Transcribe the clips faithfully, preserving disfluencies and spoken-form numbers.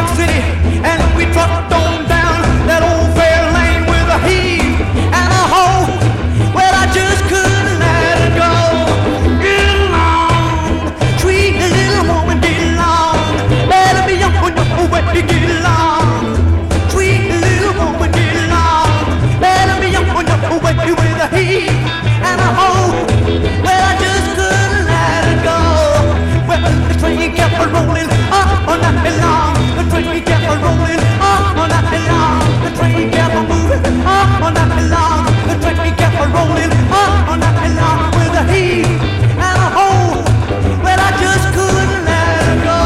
York City, and we trucked on down that old fair lane with a heave and a hoe. Well, I just couldn't let it go. Get along, sweet little woman, get along. Better be young when you're wet to get along. Sweet little woman, get along. Better be young when you're wet with a heave and a hoe. Well, I just couldn't let it go. Well, the train kept a rolling on all night long. The train kept a rolling on all night long. The train kept a moving on all night long. The train kept a rolling on all night long with a heave and a hoe. Well, I just couldn't let it go.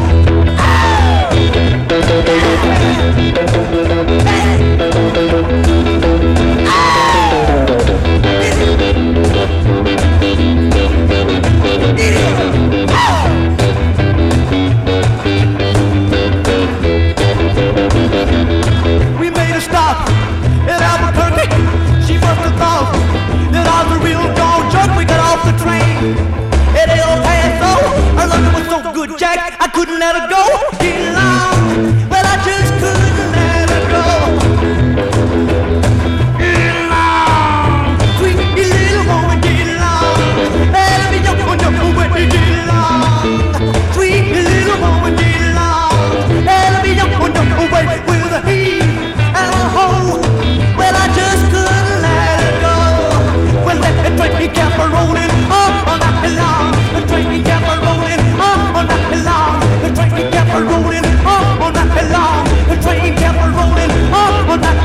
We made a stop in Albuquerque. She must have thought that I was a real dog jerk. We got off the train at El Paso. Her loving was so good, Jack, I couldn't let her go. Get along, but I just couldn't let her go. Get along, sweet little woman, get along. Better be young when you're wet, get along. Sweet little woman, get along. Better be young when you're wet with a heave and a hoe. Well, I just couldn't let it go. Well, that the train kept a rolling on all night long. The train kept a rolling on all night long. The train kept a rolling on all night long. The train kept a rolling on all night